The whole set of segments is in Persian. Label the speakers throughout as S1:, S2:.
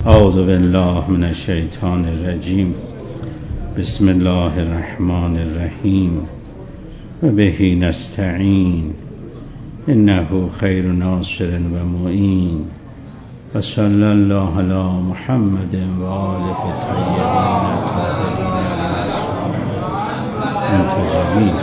S1: اعوذ بالله من الشیطان الرجیم. بسم الله الرحمن الرحیم و به نستعین انه خیر ناصر و معین و صلی الله علی محمد و آله الطیبین الطاهرین المنتجبین.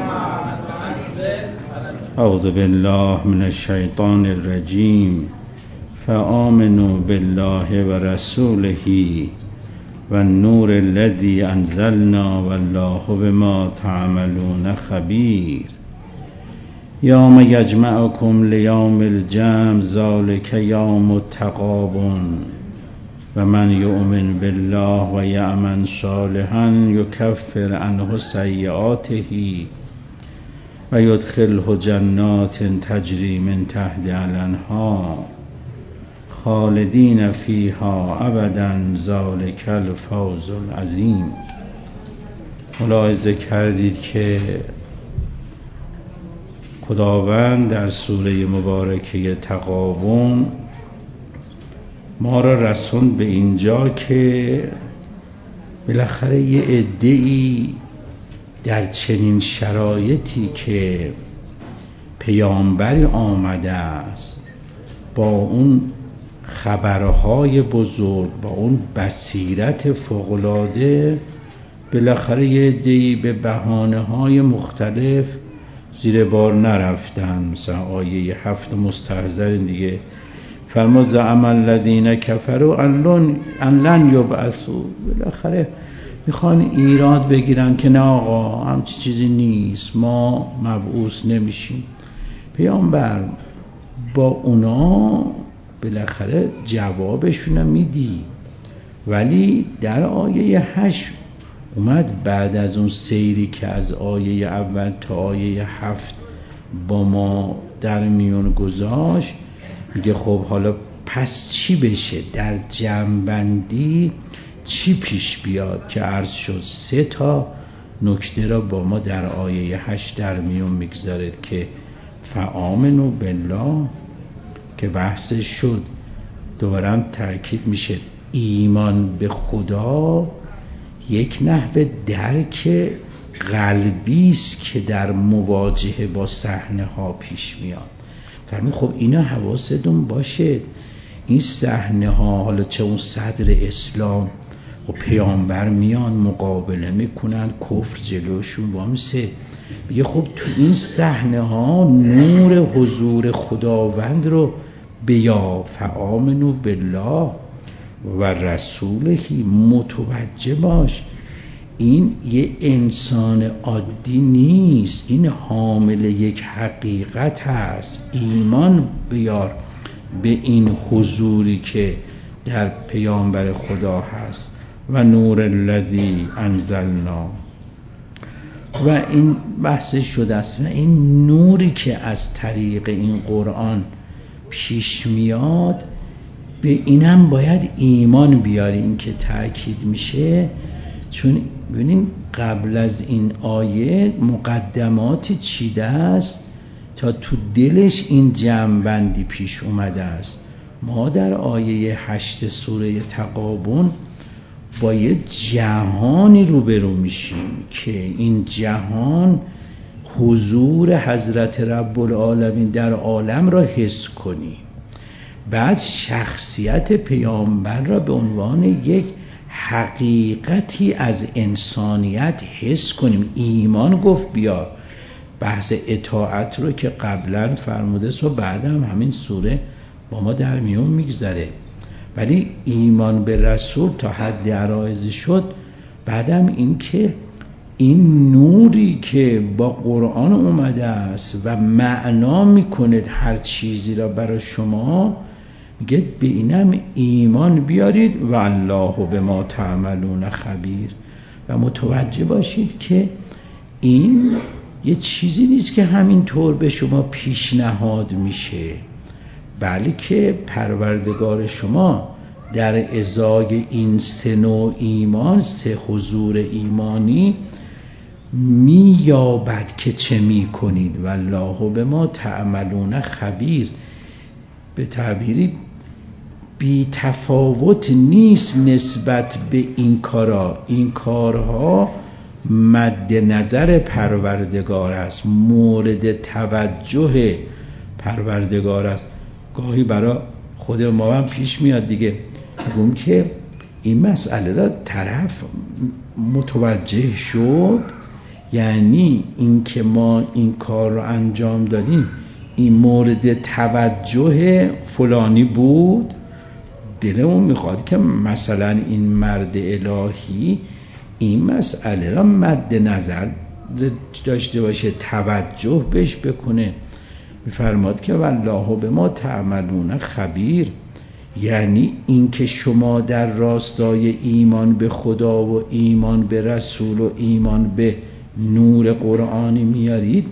S1: اعوذ بالله من الشیطان الرجیم. فآمنوا بالله و رسوله و النور الذی انزلنا والله بما تعملون خبیر. یوم یجمعکم لیوم الجمع ذلک یوم التغابن و من یؤمن بالله و یعمل صالحا یکفر عنه سیئاته و یدخله جنات تجری من تحتها الانهار خالدین فیها ابدا ذلک الفوز العظیم. ملاحظه کردید که خداوند در سوره مبارکه تغابن ما را رسوند به اینجا که بالاخره یه عده‌ای در چنین شرایطی که پیامبری آمده است با اون خبرهای بزرگ، با اون بصیرت فوق‌العاده، بالاخره یه عده‌ای به بهانه‌های مختلف زیر بار نرفتن. مثلا آیه 7 مستحضر دیگه فرمود زعم الذین کفروا ان لن یبعثوا. بالاخره میخوان ایراد بگیرن که نه آقا همچی چیزی نیست، ما مبعوث نمیشیم. پیامبر با اونا بالاخره جوابشون میدی، ولی در آیه 8 اومد بعد از اون سیری که از آیه اول تا آیه 7 با ما در میون گذاشت، میگه خب حالا پس چی بشه، در جمع‌بندی چی پیش بیاد که عرض شد 3 تا نکته را با ما در آیه 8 در میون میگذارد که فآمنوا بالله که بحثش شد، دوباره تأکید میشه ایمان به خدا یک نحوه درک قلبی است که در مواجهه با صحنه ها پیش میاد. فرمود خب اینا حواستون باشه، این صحنه ها حالا چه اون صدر اسلام و پیامبر میان مقابله میکنن، کفر جلوشون وامسه، میگه خب تو این صحنه ها نور حضور خداوند رو بیا. فآمنوا بالله و رسوله، متوجه باش این یه انسان عادی نیست، این حامل یک حقیقت هست. ایمان بیار به این حضوری که در پیامبر خدا هست. و نور الذی انزلنا، و این بحث شده است، و این نوری که از طریق این قرآن پیش میاد به اینم باید ایمان بیاری. این که تأکید میشه، چون ببینین قبل از این آیه مقدماتی چیده است تا تو دلش این جمع‌بندی پیش اومده است. ما در آیه 8 سوره تغابن با یه جهانی روبرو میشیم که این جهان حضور حضرت رب العالمین در عالم را حس کنیم، بعد شخصیت پیامبر را به عنوان یک حقیقتی از انسانیت حس کنیم. ایمان گفت بیار، بحث اطاعت رو که قبلا فرموده است و بعد هم همین سوره با ما در میون میگذره، ولی ایمان به رسول تا حد عرایض شد. بعدم این که این نوری که با قرآن اومده است و معنا میکند هر چیزی را برای شما، میگه به اینم ایمان بیارید و الله بما تعملون خبیر. و متوجه باشید که این یه چیزی نیست که همینطور به شما پیشنهاد میشه، بلکه پروردگار شما در ازای این 3 نوع ایمان، 3 حضور ایمانی مییابد که چه میکنید. والله بما تعملون خبیر. به تعبیری بی تفاوت نیست نسبت به این کارها. این کارها مد نظر پروردگار است، مورد توجه پروردگار است. گاهی برای خود ما هم پیش میاد دیگه، میگم که این مسئله را طرف متوجه شد، یعنی این که ما این کار رو انجام دادیم این مورد توجه فلانی بود، دلمون میخواد که مثلا این مرد الهی این مسئله را مد نظر داشته باشه، توجه بهش بکنه. میفرماد که والله بما تعملون خبیر، یعنی این که شما در راستای ایمان به خدا و ایمان به رسول و ایمان به نور قرآنی میارید،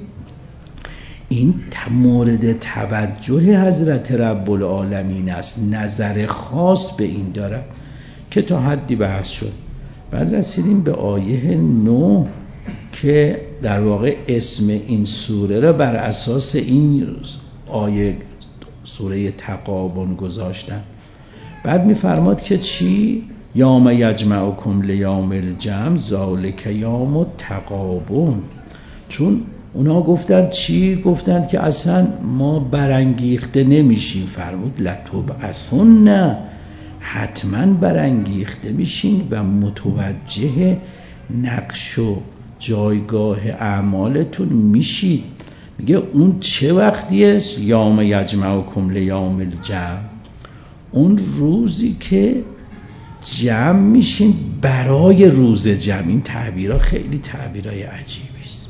S1: این مورد توجه حضرت رب العالمین است، نظر خاص به این داره که تا حدی بحث شد. بعد رسیدیم به آیه 9 که در واقع اسم این سوره را بر اساس این آیه سوره تغابن گذاشتن. بعد میفرماد که چی؟ یوم یجمعکم لیوم الجمع ذالک یوم التغابن. چون اونا گفتند چی؟ گفتند که اصلا ما برانگیخته نمیشیم. فرمود لتبعثن، حتما برانگیخته میشین و متوجه نقش و جایگاه اعمالتون میشید. میگه اون چه وقتیه؟ یوم یجمعکم لیوم الجمع، اون روزی که جمع میشین برای روز جمع. این تعبیرها خیلی تعبیرهای عجیبی است.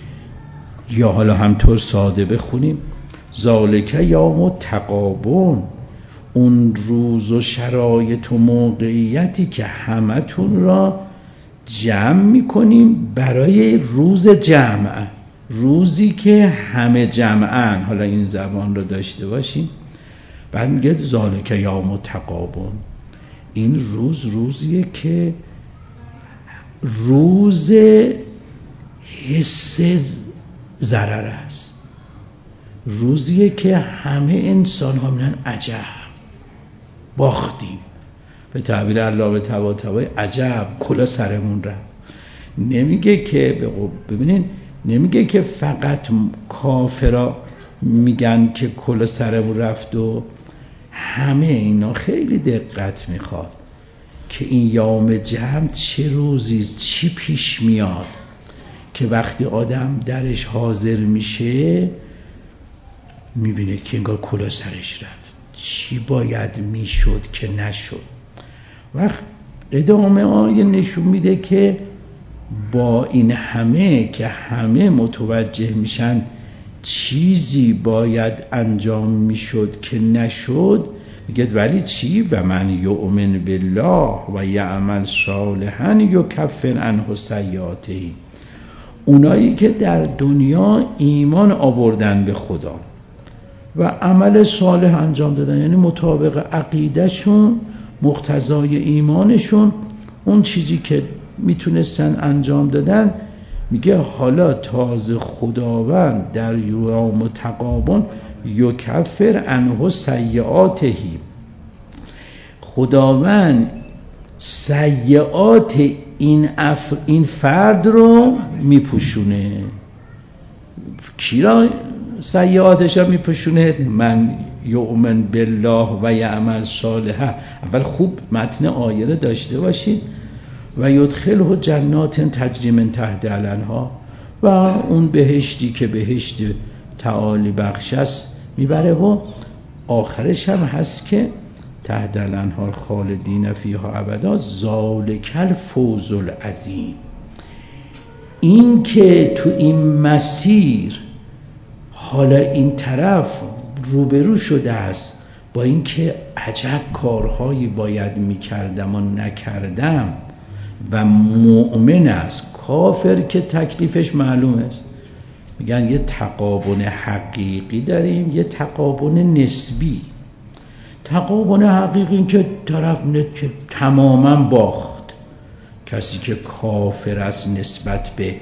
S1: یا حالا همطور ساده بخونیم ذالک یوم التغابن، اون روز و شرایط و موقعیتی که همتون را جمع میکنیم برای روز جمع، روزی که همه جمعن. حالا این زبان رو داشته باشیم. بعد میگه ذالک یوم التغابن، این روز روزیه که روز حس ضرر است، روزیه که همه انسان ها میگن عجب باختیم، به تعبیر علامه طباطبایی عجب کلا سرمون رفت. نمیگه که ببینین، نمیگه که فقط کافرا میگن که کلا سرمون رفت و همه اینا. خیلی دقت میخواد که این یوم جمع چه روزیست، چی پیش میاد که وقتی آدم درش حاضر میشه میبینه که انگار کلا سرش رفت، چی باید میشد که نشد. وقت ادامه آیه نشون میده که با این همه که همه متوجه میشن چیزی باید انجام میشد که نشد، میگه ولی چی؟ و من یؤمن بالله و یعمل صالحا یکفر عنه سیئاته، اونایی که در دنیا ایمان آوردن به خدا و عمل صالح انجام دادن، یعنی مطابق عقیدهشون مقتضای ایمانشون اون چیزی که میتونستن انجام دادن، میگه حالا تازه خداوند در یوم التغابن یکفر عنه سیئاته، خداوند سیئات این فرد رو میپوشونه. کی را سیئاتش رو میپوشونه؟ من یؤمن بالله و یعمل صالحا. اول خوب متن آیه رو داشته باشید. و یدخله جنات تجری من تحتها الانهار، و اون بهشتی که بهشت تعالی بخش است میبره و آخرش هم هست که تحت الانهار خالدین فیها ابدا ذالک الفوز العظیم. این که تو این مسیر حالا این طرف روبرو شده است با این که عجب کارهایی باید میکردم و نکردم و مؤمن است، کافر که تکلیفش معلوم است. میگن یه تغابن حقیقی داریم، یه تغابن نسبی. تغابن حقیقی این که طرف تماما باخت، کسی که کافر است نسبت به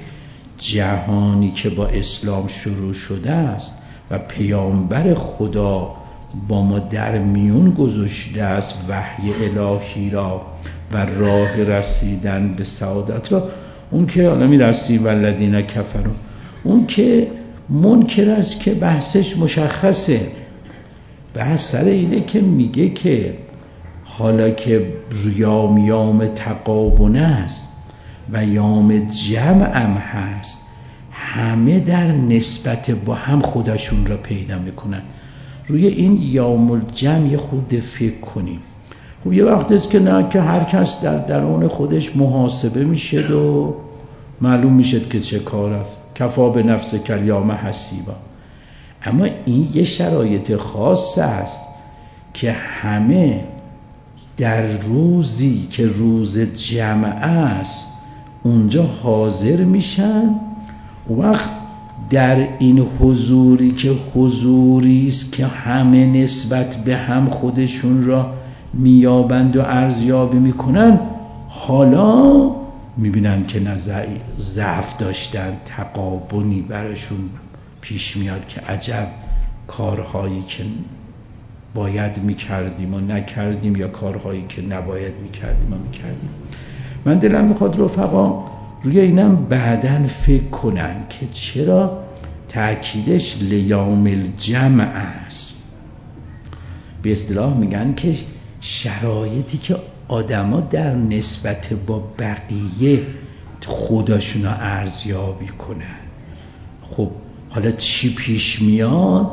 S1: جهانی که با اسلام شروع شده است و پیامبر خدا با ما در میون گذاشته است وحی الهی را و راه رسیدن به سعادت را. اون که حالا میرسیم والذین کفروا، اون که منکر است که بحثش مشخصه. بحث سر اینه که میگه که حالا که یام تقابن است و یام جمع هم هست، همه در نسبت با هم خودشون را پیدا میکنن. روی این یوم الجمع یه خود فکر کنیم. خب یه وقت است که نه، که هر کس در درون خودش محاسبه میشه و معلوم میشه که چه کار است. کفا به نفس کلیام حسیبا. اما این یه شرایط خاص است که همه در روزی که روز جمع است اونجا حاضر میشن. وقت در این حضوری که حضوری است که همه نسبت به هم خودشون را میابند و ارزیابی میکنن، حالا میبینن که نه ضعف داشتن، تقابنی براشون پیش میاد که عجب کارهایی که باید میکردیم و نکردیم یا کارهایی که نباید میکردیم و میکردیم. من دلم میخواد رفقا روی اینم بعداً فکر کنن که چرا تأکیدش لیوم الجمع است. به اصطلاح میگن که شرایطی که آدما در نسبت با بقیه خودشون رو ارزیابی کنن. خب حالا چی پیش میاد؟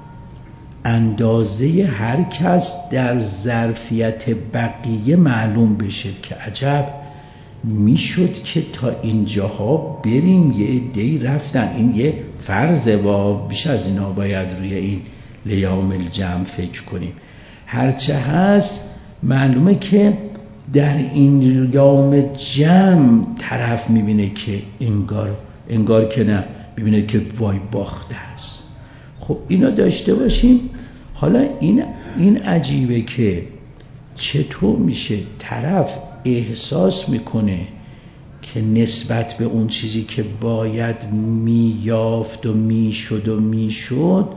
S1: اندازه هر کس در ظرفیت بقیه معلوم بشه که عجب میشد که تا اینجاها بریم، یه عده‌ای رفتن. این یه فرضه، با بیش از اینا باید روی این لیوم الجمع فکر کنیم. هرچه هست معلومه که در این یوم جمع طرف میبینه که انگار که نه، میبینه که وای باخته است. خب اینا داشته باشیم. حالا این عجیبه که چطور میشه طرف احساس میکنه که نسبت به اون چیزی که باید میافت و میشد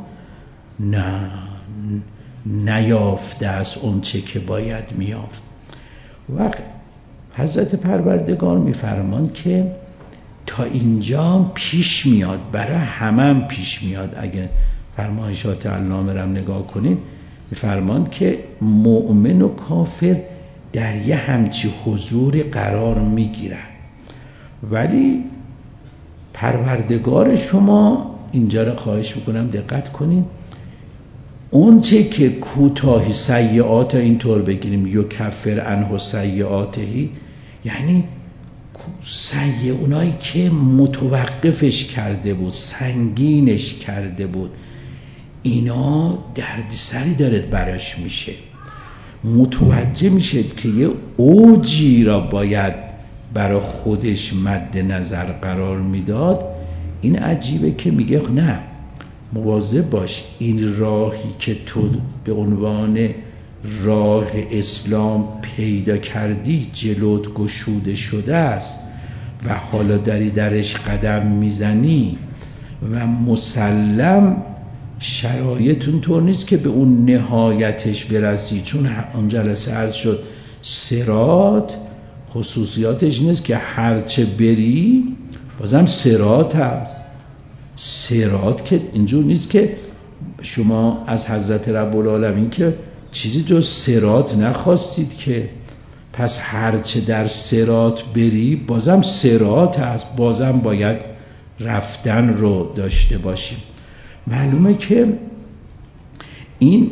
S1: نیافته است اون چه که باید میافت. وقت حضرت پروردگار میفرمان که تا اینجا پیش میاد، برای همه پیش میاد. اگه فرمایشات علامه رم نگاه کنید میفرمان که مؤمن و کافر در یه همچی حضور قرار میگیرن، ولی پروردگار شما اینجا رو خواهش میکنم دقت کنید، اون چه که کوتاهی سیئات، اینطور بگیریم یکفر عنه سیئاتهی، یعنی سیئ اونایی که متوقفش کرده بود، سنگینش کرده بود، اینا دردسری داره براش میشه. متوجه میشد که یه اوجی را باید برای خودش مد نظر قرار میداد. این عجیبه که میگه نه، مواظب باش، این راهی که تو به عنوان راه اسلام پیدا کردی جلوت گشوده شده است و حالا داری درش قدم میزنی و مسلم شرایط اونطور نیست که به اون نهایتش برسی. چون اون جلسه عرض شد صراط خصوصیاتش نیست که هرچه بری بازم صراط هست. صراط که اینجور نیست که شما از حضرت رب العالمین که چیزی جز صراط نخواستید که، پس هرچه در صراط بری بازم صراط هست، بازم باید رفتن رو داشته باشیم. معلومه که این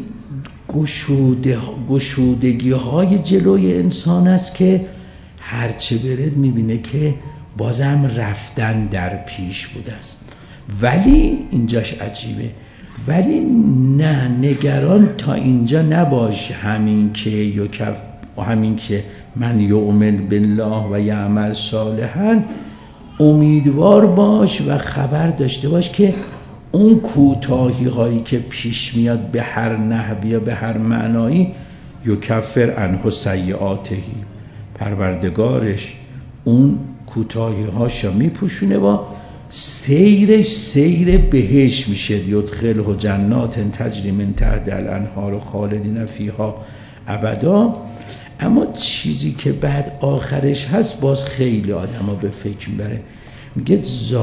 S1: گشودگی های جلوی انسان است که هرچه برد میبینه که بازم رفتن در پیش بوده است. ولی اینجاش عجیبه، ولی نه، نگران تا اینجا نباش. همین که من یؤمن بالله و یعمل صالحا، امیدوار باش و خبر داشته باش که اون کوتاهی هایی که پیش میاد به هر نحوی یا به هر معنایی، یکفر عنه سیئاتهی، پروردگارش اون کوتاهی هاشو میپوشونه و سیرش سیر بهشت میشه. یدخله جنات تجری من تحتها الانهار خالدین فیها ابدا. اما چیزی که بعد آخرش هست باز خیلی آدم ها به فکر میبره. میگه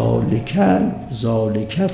S1: ذالک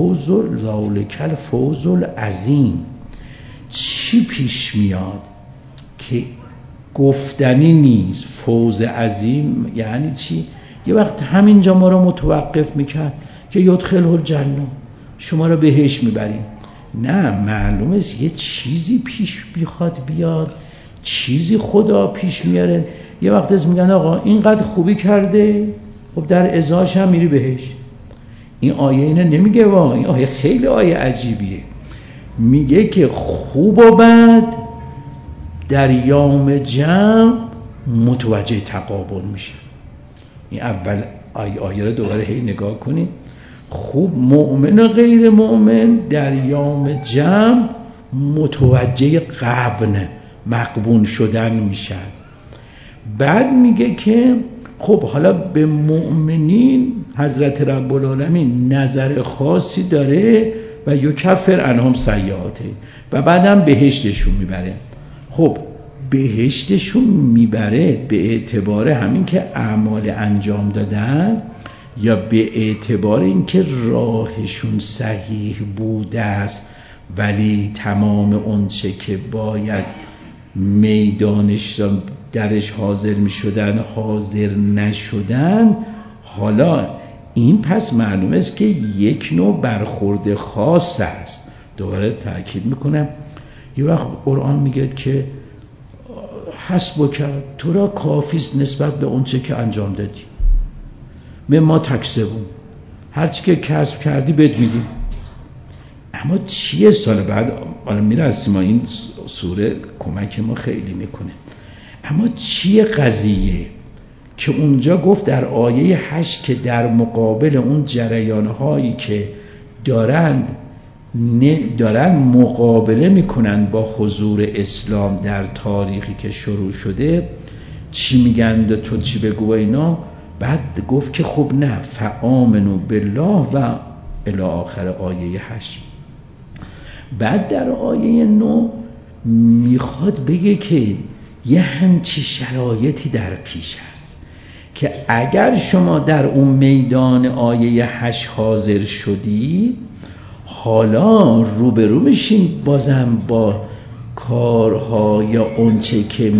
S1: فوز العظیم. چی پیش میاد که گفتنی نیست؟ فوز عظیم یعنی چی؟ یه وقت همینجا ما رو متوقف میکرد که یدخله الجنه، شما رو بهش میبریم. نه، معلومه یه چیزی پیش بیخواد بیاد، چیزی خدا پیش میاره. یه وقت از میگن آقا اینقدر خوبی کرده، خب در ازاش هم میری بهش. این آیه اینه نمیگه. این آیه خیلی آیه عجیبیه. میگه که خوب و بد در یوم جمع متوجه تقابل میشه. این اول آیه رو دوباره هی نگاه کنید. خوب مؤمن و غیر مؤمن در یوم جمع متوجه مقبون شدن میشن. بعد میگه که خب حالا به مؤمنین حضرت رب العالمین نظر خاصی داره و یکفر عنهم سیئاته و بعدم بهشتشون میبره. خب بهشتشون میبره به اعتبار همین که اعمال انجام دادن یا به اعتبار اینکه راهشون صحیح بوده است ولی تمام اونچه که باید میدانش درش حاضر میشدن حاضر نشدن؟ حالا این پس معلومه است که یک نوع برخورد خاص است. دوباره تأکید میکنم، یه وقت قرآن میگه که حسبک، تو را کافیست نسبت به اونچه که انجام دادی، ما تکسبون، هرچی که کسب کردی بهت میدیم. اما چیه؟ سال بعد حالا میرسیم، این سوره کمک ما خیلی میکنه. اما چیه قضیه که اونجا گفت در آیه 8 که در مقابل اون جریانهایی که دارن مقابله میکنن با حضور اسلام در تاریخی که شروع شده، چی میگن تو چی بگو اینا؟ بعد گفت که خب نه، فآمنوا بالله و الی آخر آیه 8. بعد در آیه 9 میخواد بگه که یه همچی شرایطی در پیش هست که اگر شما در اون میدان آیه 8 حاضر شدید، حالا روبرو میشین بازم با کارها یا اونچه که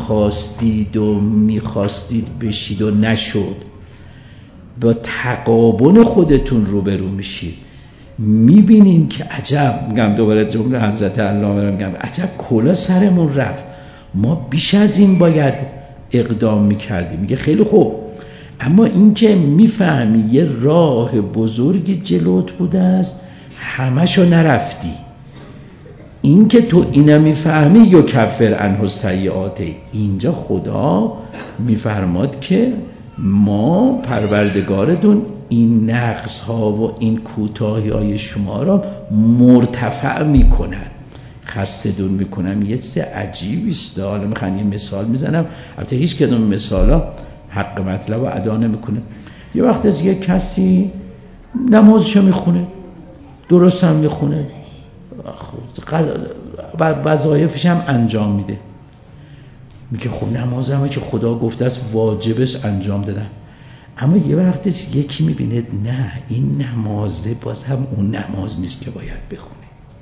S1: میخواستید بشید و نشد. با تقابل خودتون روبرو میشید، میبینین که عجب، میگم دوباره جمله حضرت علامه رو میگم، عجب کلا سرمون رفت، ما بیش از این باید اقدام میکردیم. میگه خیلی خوب، اما این که میفهمی یه راه بزرگی جلوت بوده است، همشو نرفتی. این که تو اینا میفهمی یکفر عنه سیئاته، اینجا خدا میفرماد که ما پروردگارتون این نقص ها و این کوتاهی های شما را مرتفع میکنن، خستدون میکنم. یه چیز عجیبی است. حالا میخوام یه مثال میزنم، البته هیچ کدوم مثالا حق مطلب رو ادا نمیکنه. یه وقت از یه کسی نمازشو میخونه، درست هم میخونه، وظایفش هم انجام میده، میگه خب نمازمه که خدا گفته است واجبش انجام دادم. اما یه وقت یکی میبینه نه، این نمازه باز هم اون نماز نیست که باید بخونه.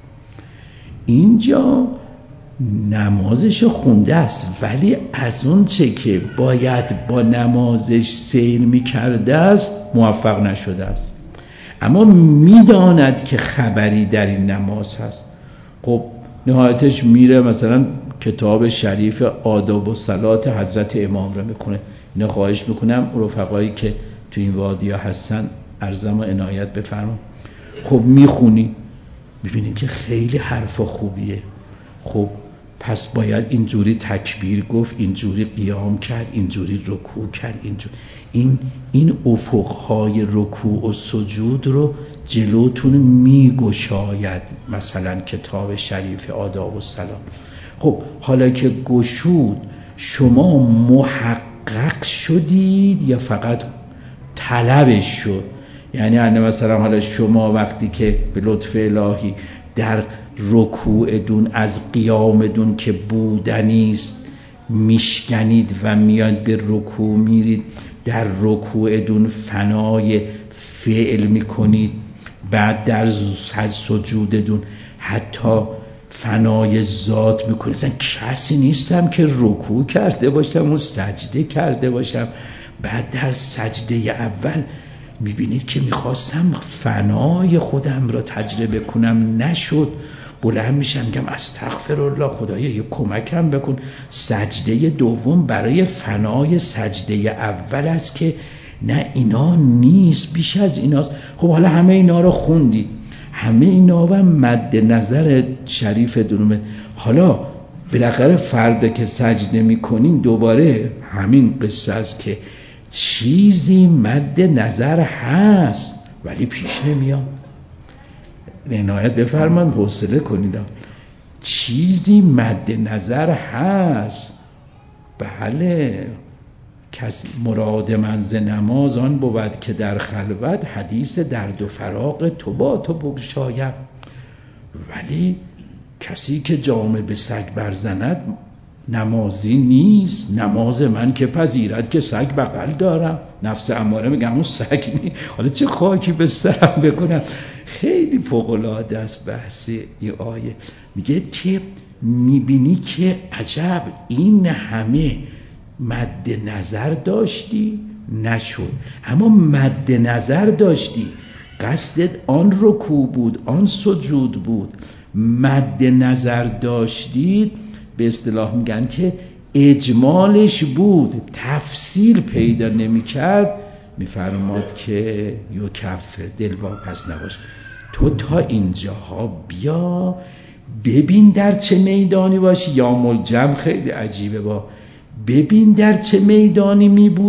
S1: اینجا نمازش خونده است ولی از اون چه که باید با نمازش سیر میکرده است موفق نشده است. اما میداند که خبری در این نماز هست. خب نهایتش میره مثلا کتاب شریف آداب و صلات حضرت امام رو میکنه. اینو خواهش میکنم رفقایی که تو این وادیا هستن عرضم و عنایت بفرما. خب میخونی، میبینی که خیلی حرف خوبیه. خب پس باید اینجوری تکبیر گفت، اینجوری قیام کرد، اینجوری رکوع کرد، اینجوری این افقهای رکوع و سجود رو جلوتون میگشاید مثلا کتاب شریف آداب و سلام. خب حالا که گشود، شما محقق شدید یا فقط طلبش شد؟ یعنی مثلا حالا شما وقتی که به لطف الهی در رکوع دون از قیام دون که بودنیست میشکنید و میاد به رکوع میرید، در رکوع دون فنای فعل میکنید، بعد در سجود دون حتی فنای ذات میکنید. اصلا کسی نیستم که رکوع کرده باشم و سجده کرده باشم، بعد در سجده اول میبینید که میخواستم فنای خودم را تجربه کنم، نشد. بلند میشم میگم استغفرالله، خدایا یه کمکم بکن. سجده دوم برای فنای سجده اول است که نه اینا نیست، بیش از ایناست. خب حالا همه اینا رو خوندید، همه اینا و مد نظر شریف دونومه. حالا بالاخره فردا که سجده میکنین دوباره همین قصه است که چیزی مد نظر هست ولی پیش نمیاد. عنایت بفرمان، حوصله کنید. چیزی مد نظر هست، بله. کس مراد من ز نماز آن بود که در خلوت حدیث درد و فراق تو با تو بگشایم. ولی کسی که جامه به سگ برزند نمازی نیست. نماز من که پذیرد که سگ بغل دارم. نفس اماره میگم اون سگ نیست، حالا چه خاکی به سرم بکنم. خیلی فوق‌العاده است بحث این آیه. میگه که میبینی که عجب این همه مد نظر داشتی نشد، اما مد نظر داشتی، قصدت آن رکوع بود، آن سجود بود، مد نظر داشتید، به اصطلاح میگن که اجمالش بود، تفصیل پیدا نمی کرد. میفرماد که یو کفر، دل واپس نباش، تو تا اینجاها بیا ببین در چه میدانی باشی. یا ملجم خیلی عجیبه، با ببین در چه میدانی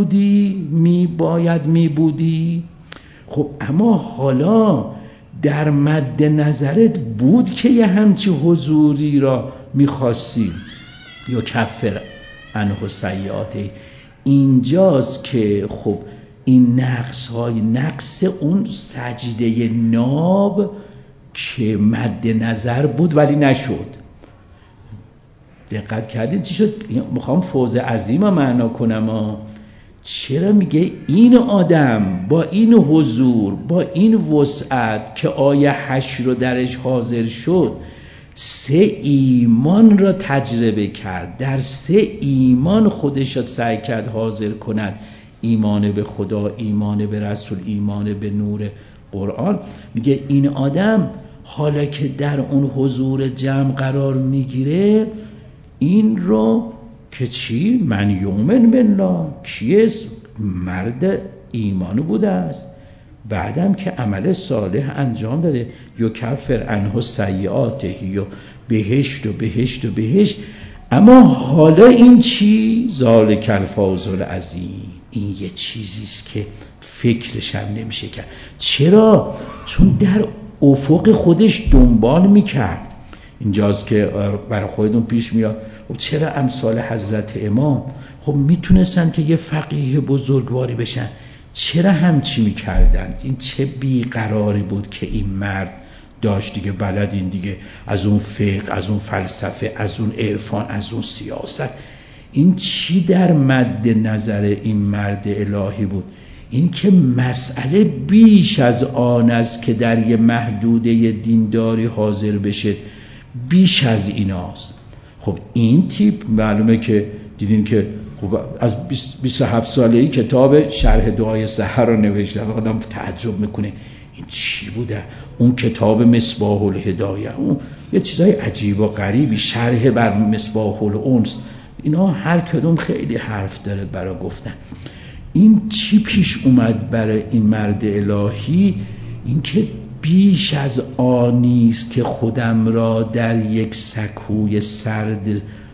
S1: می بودی. خب اما حالا در مد نظرت بود که یه همچی حضوری را میخواستی. یا کفر عنه سیئاته، اینجاست که خب این نقص اون سجده ناب که مد نظر بود ولی نشد. دقت کردین چی شد؟ میخوام فوز عظیم معنا کنم. چرا میگه این آدم با این حضور، با این وسعت که آیه 8 رو درش حاضر شد، 3 ایمان را تجربه کرد، در 3 ایمان خودش را سعی کرد حاضر کند. ایمان به خدا، ایمان به رسول، ایمان به نور قرآن. میگه این آدم حالا که در اون حضور جمع قرار میگیره، این رو که چی؟ من یؤمن بالله، کیست؟ مرد ایمان بوده است، بعدم که عمل صالح انجام داده. یکفر عنه سیئاته، یا بهشت و بهشت و بهشت. اما حالا این چی؟ ذالک الفوز العظیم. این یه چیزیست که فکرش هم نمیشه کرد. چرا؟ چون در افق خودش دنبال میکرد. اینجاست که برای خودتون پیش میاد خب چرا امثال حضرت امام خب میتونستن که یه فقیه بزرگواری بشن، چرا همچی میکردن؟ این چه بیقراری بود که این مرد داشت دیگه، بلد این دیگه، از اون فقه، از اون فلسفه، از اون عرفان، از اون سیاست. این چی در مد نظر این مرد الهی بود؟ این که مسئله بیش از آن است که در یه محدوده دینداری حاضر بشه، بیش از ایناست. خب این تیپ معلومه که دیدین که خب از 27 ساله‌ای کتاب شرح دعای سحر رو نوشته، آدم تعجب میکنه این چی بوده. اون کتاب مصباح الهدایه، اون یه چیزای عجیب و غریبی، شرح بر مصباح الانس، اینا هر کدوم خیلی حرف داره برای گفتن. این چی پیش اومد برای این مرد الهی؟ این که بیش از آنیست که خودم را در یک سکوی سرد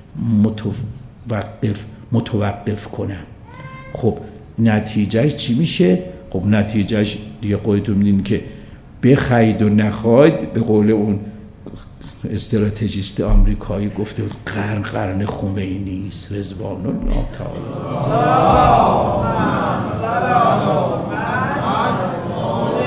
S1: متوقف کنم. خب نتیجهش چی میشه؟ خب نتیجهش دیگه خودتون میدین که بخواید و نخواید، به قول اون استراتژیست آمریکایی گفته بود قرن خمینی است رضوان الله تعالی.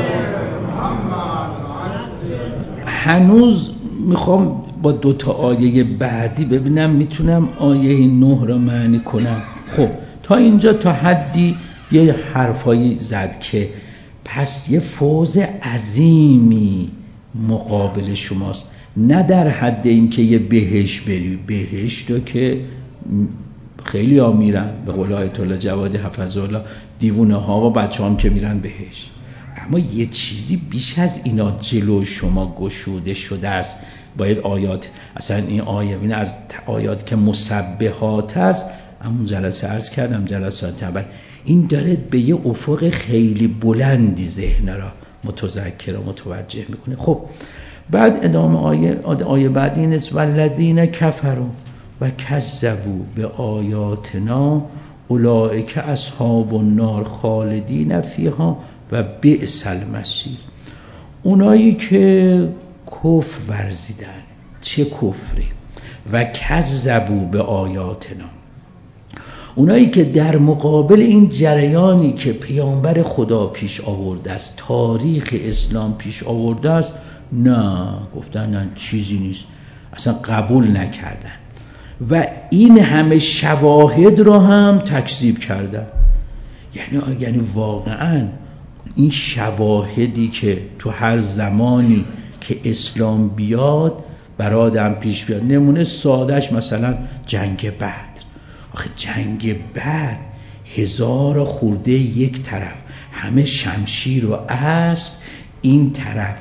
S1: هنوز میخوام با 2 آیه بعدی ببینم میتونم آیه 9 را معنی کنم. خب تا اینجا تا حدی یه حرفایی زد که پس یه فوز عظیمی مقابل شماست، نه در حد این که یه بهشت بری، بهشت رو که خیلی ها میرن، به قول آیت الله جوادی حفظه الله، دیوونه ها و بچه هم که میرن بهشت، اما یه چیزی بیش از اینا جلو شما گشوده شده است. باید آیات، اصلا این آیه این از آیات که مسبحات است، همون جلسه عرض کردم جلسات اول، این داره به یه افق خیلی بلندی ذهن را متذکر و متوجه میکنه. خب بعد ادامه آیه بعد این است والذین کفروا و کذبوا به آیاتنا اولئک اصحاب النار خالدین فیها و بئس المصیر. اونایی که کفر ورزیدن، چه کفری؟ و کذبوا به آیاتنا، اونایی که در مقابل این جریانی که پیامبر خدا پیش آورده است، تاریخ اسلام پیش آورده است، نه گفتن نه چیزی نیست، اصلا قبول نکردن و این همه شواهد را هم تکذیب کردن. یعنی واقعا این شواهدی که تو هر زمانی که اسلام بیاد بر آدم پیش بیاد، نمونه سادهش مثلا جنگ بدر. آخه جنگ بدر 1000 خورده یک طرف، همه شمشیر و اسب، این طرف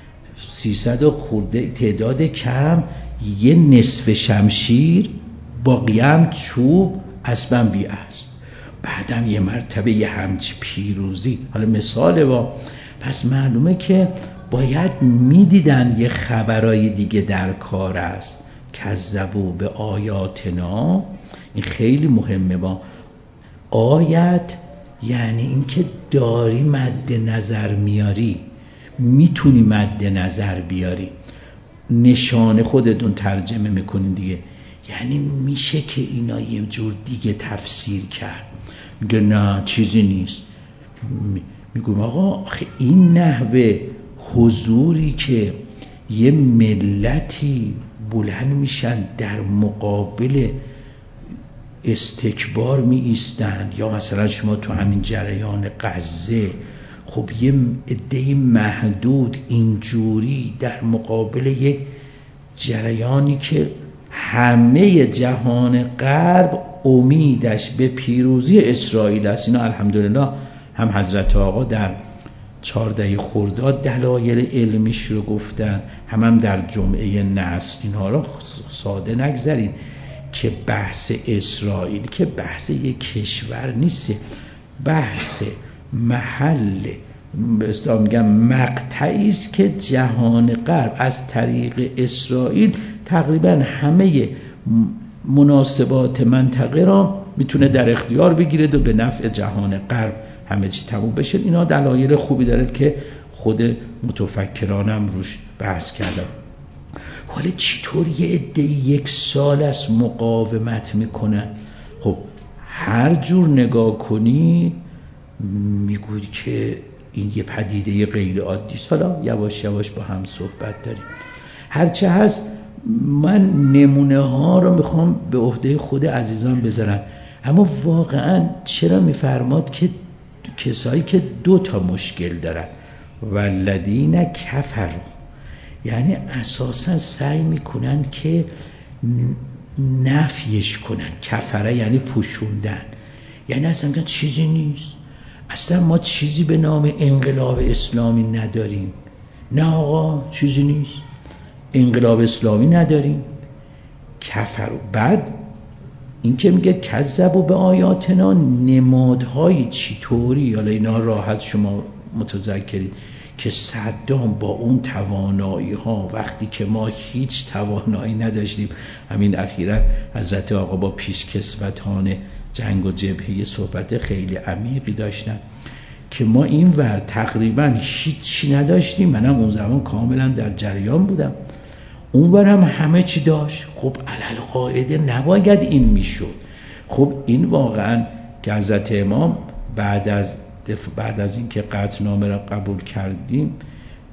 S1: 300 خورده تعداد کم، یه نصف شمشیر، باقی هم چوب، اسبم بی اسب، بعدم یه مرتبه یه همچی پیروزی. حالا مثاله با، پس معلومه که باید میدیدن یه خبرای دیگه در کار است. کذبوا به آیاتنا، این خیلی مهمه. با آیت یعنی این که داری مد نظر میاری، میتونی مد نظر بیاری، نشان خودتون ترجمه میکنین دیگه. یعنی میشه که اینا یه جور دیگه تفسیر کرد، میگه نه چیزی نیست. میگم آقا این نحوه حضوری که یه ملتی بلند میشن در مقابل استکبار می ایستند، یا مثلا شما تو همین جریان غزه، خب یه عده محدود اینجوری در مقابل یک جریانی که همه جهان غرب امیدش به پیروزی اسرائیل است. اینا الحمدلله هم حضرت آقا در 14 خرداد دلایل علمیش رو گفتن، هم در جمعه نصر. اینها رو ساده نگذارید که بحث اسرائیل که بحث یک کشور نیست، بحث محل به اصطلاح میگم مقطعی است که جهان غرب از طریق اسرائیل تقریبا همه مناسبات منطقه را میتونه در اختیار بگیره و به نفع جهان غرب همه چی تموم بشه. اینا دلایل خوبی داره که خود متفکرانم روش بحث کردم. حالا چطور یه عده 1 سال از مقاومت میکنن؟ خب هر جور نگاه کنی میگوید که این یه پدیده غیر عادی است. حالا یواش یواش با هم صحبت داریم. هرچه هست من نمونه ها رو میخوام به عهده خود عزیزان بذارم، اما واقعا چرا میفرماد که کسایی که 2 مشکل دارن، والذین کفروا، یعنی اساسا سعی میکنن که نفیش کنن. کفره یعنی پوشوندن، یعنی اصلا میگن چیزی نیست، اصلا ما چیزی به نام انقلاب اسلامی نداریم. نه آقا چیزی نیست، انقلاب اسلامی نداریم. کفر. بعد این که میگه کذبوا به آیاتنا، نمادهای چطوری؟ حالا اینا راحت شما متذکرید که صدام با اون توانایی ها، وقتی که ما هیچ توانایی نداشتیم، همین اخیراً حضرت آقا با پیشکسوتان جنگ و جبهه صحبت خیلی عمیقی داشتن که ما این ور تقریبا هیچی نداشتیم، منم اون زمان کاملا در جریان بودم، اون ور هم همه چی داشت. خب علل قاعده نباید این میشد. خب این واقعا که حضرت امام بعد از اینکه قطعنامه را قبول کردیم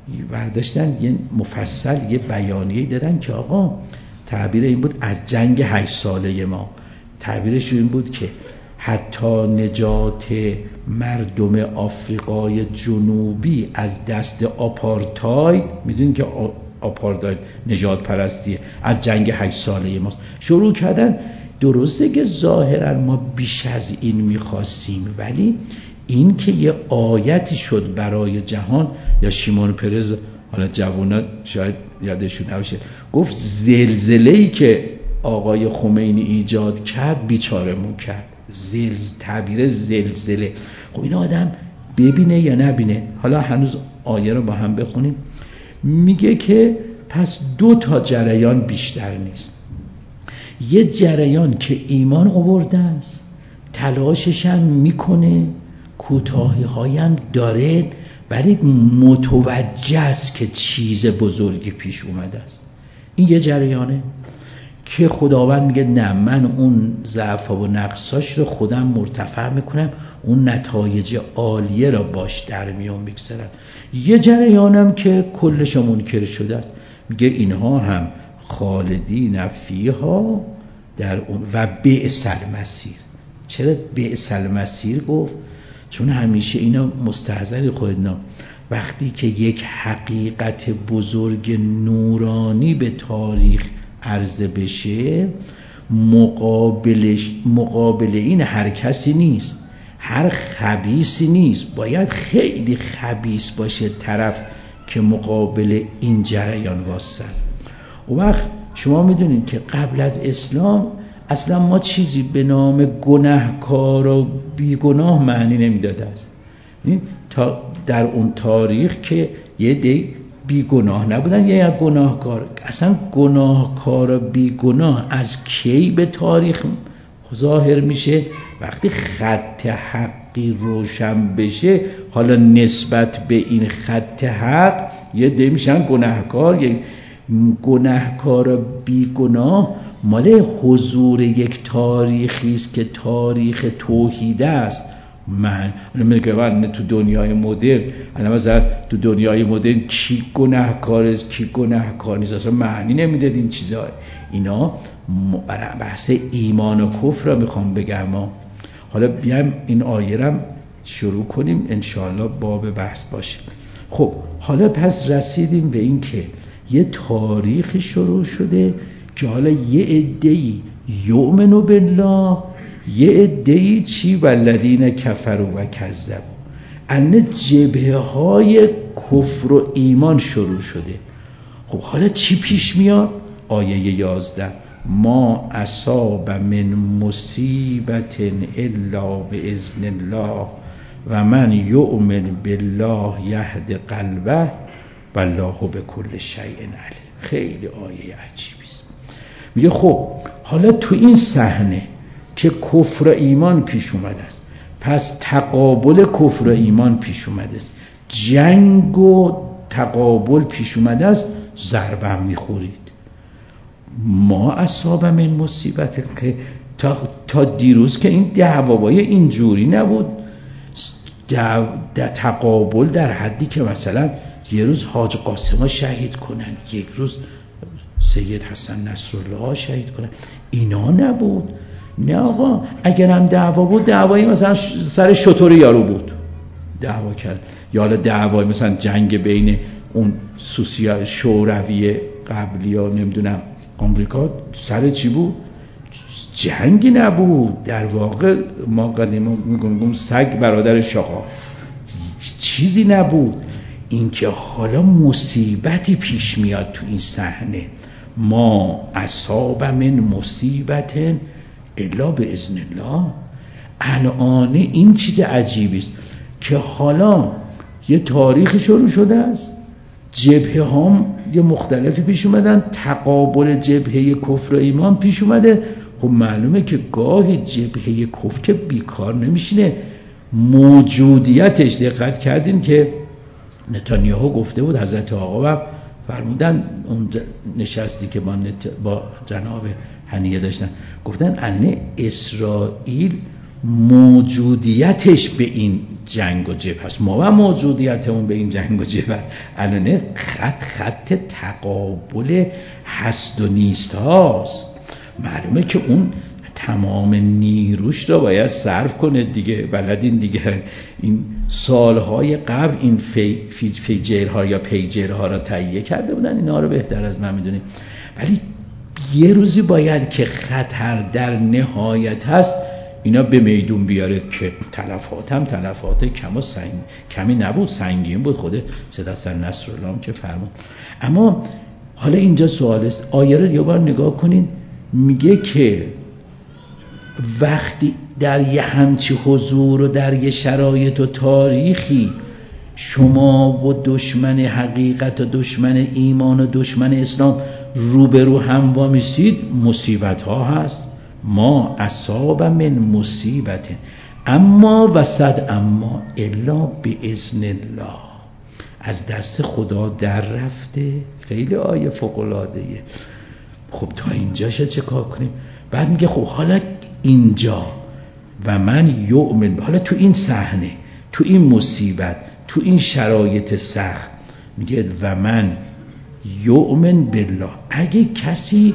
S1: برداشتن یه مفصل یه بیانیه دادن که آقا تعبیر این بود از جنگ 8 ساله ما، تعبیرش این بود که حتی نجات مردم آفریقای جنوبی از دست آپارتاید، میدونین که آپارتاید نجات پرستیه، از جنگ 8 ساله ماست شروع کردن. درسته که ظاهرا ما بیش از این میخواستیم، ولی این که یه آیتی شد برای جهان. یا شیمون پرز، حالا جوونا شاید یادشون نباشه، گفت زلزله‌ای که آقای خمینی ایجاد کرد بیچارمون کرد. تعبیر زلزله. خب این آدم ببینه یا نبینه؟ حالا هنوز آیه رو با هم بخونیم. میگه که پس 2 جریان بیشتر نیست. یه جریان که ایمان آورده است، تلاشش هم میکنه، کوتاهی هایم داره، ولی متوجه است که چیز بزرگی پیش اومده است. این یه جریانه که خداوند میگه نه، من اون ضعف و نقصاش رو خودم مرتفع میکنم، اون نتایج عالیه را باش در میون میگذارم. یه جریانم که کلش منکر شده است، میگه اینها هم خالدین فیها در اون و بئس المصیر. چرا بئس المصیر گفت؟ چون همیشه اینا مستحضر خودنا، وقتی که یک حقیقت بزرگ نورانی به تاریخ عرضه بشه، مقابل این هر کسی نیست، هر خبیثی نیست، باید خیلی خبیث باشه طرف که مقابل این جریان واسه. اون وقت شما میدونید که قبل از اسلام اصلا ما چیزی به نام گناهکار و بیگناه معنی نمیداده است. تا در اون تاریخ که یه دی بیگناه نبودن یا گناهکار، اصلا گناهکار و بیگناه از کی به تاریخ ظاهر میشه؟ وقتی خط حقی روشن بشه. حالا نسبت به این خط حق یه دی میشن گناهکار. یه گناهکار و بیگناه مال حضور یک تاریخی است که تاریخ توحید است. من میگم تو دنیای مدرن، مثلا تو دنیای مدرن کی گناهکار است کی گناهکار نیست اصلا معنی نمیداد این چیزا. اینا بحث ایمان و کفر را میخوام بگم. حالا بیایم این آیه را شروع کنیم، انشاءالله باب بحث باشه. خب حالا پس رسیدیم به این که یه تاریخ شروع شده که حالا یه عده‌ای یؤمنو بالله، یه عده‌ای چی؟ والذین کفروا و کذبوا. ان جبهه های کفر و ایمان شروع شده. خب حالا چی پیش میاد؟ آیه 11 ما اصاب من مصیبت الا باذن الله و من یؤمن بالله یهد قلبه والله بكل شیء علیم. خیلی آیه عجیبی است. میگه خب حالا تو این صحنه که کفر و ایمان پیش اومده است، پس تقابل کفر و ایمان پیش اومده است، جنگ و تقابل پیش اومده است، ضربه هم میخورید. ما اصاب من مصیبت، تا دیروز که این دعوای اینجوری نبود. تقابل در حدی که مثلا یه روز حاج قاسم شهید کنند، یک روز سید حسن نصرالله شهید کنند، اینا نبود. نه آقا، اگر هم دعوا بود دعوایی مثلا سر شطور یارو بود دعوا کرد، یا حالا دعوایی مثلا جنگ بین اون شوروی قبلی یا نمیدونم آمریکا سر چی بود؟ جنگی نبود. در واقع ما قدیما میگم سگ برادر شاقا، چیزی نبود. اینکه حالا مصیبتی پیش میاد تو این صحنه، ما اصاب من مصیبت الا باذن الله. الان این چیز عجیبی است که حالا یه تاریخ شروع شده است، جبهه ها یه مختلفی پیش اومدن، تقابل جبهه کفر و ایمان پیش اومده. خب معلومه که گاهی جبهه کفر که بیکار نمیشینه، موجودیتش. دقت کردین که نتانیاهو گفته بود، حضرت آقا فرمودن اون نشستی که با جناب هنیه داشتن، گفتن ان اسرائیل موجودیتش به این جنگ و جبهه است. ما و موجودیتمون به این جنگ و جبهه است. الان خط تقابل هست و نیست هاست. معلومه که اون تمام نیروش رو باید صرف کنه دیگه. بلدین دیگه این سالهای قبل این فیجرها یا پیجرها را تهیه کرده بودن، اینا رو بهتر از من میدونیم. ولی یه روزی باید که خطر در نهایت هست اینا به میدون بیاره که تلفات کمی نبود، سنگین بود. خود سید حسن نصرالله که فرمود. اما حالا اینجا سوال است، آیه رو یه بار نگاه کنین. میگه که وقتی در یه همچی حضور و در یه شرایط و تاریخی شما و دشمن حقیقت و دشمن ایمان و دشمن اسلام روبرو هم وامیستید، مصیبت ها هست. ما اصاب من مصیبت اما الا باذن الله، از دست خدا در رفته. خیلی آیه فوق العاده ایه. خب تا اینجاشه چه کار کنیم؟ بعد میگه خب حالا اینجا و من یؤمن، حالا تو این صحنه، تو این مصیبت، تو این شرایط سخت، میگه و من یؤمن بالله. اگه کسی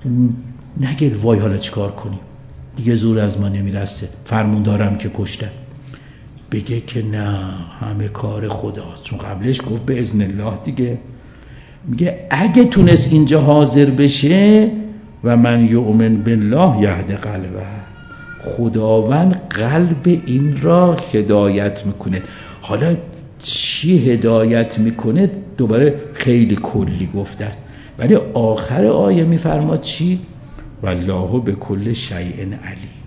S1: نگه وای حالا چیکار کنیم دیگه زور از ما نمیرسه، فرموندارم که کشتن، بگه که نه همه کار خداست، چون قبلش گفت به اذن الله دیگه. میگه اگه تونست اینجا حاضر بشه و من یؤمن بالله یهد قلبه، خداوند قلب این را هدایت میکنه. حالا چی هدایت میکنه دوباره خیلی کلی گفته است، ولی آخر آیه میفرماد چی؟ والله به کل شیء علیم.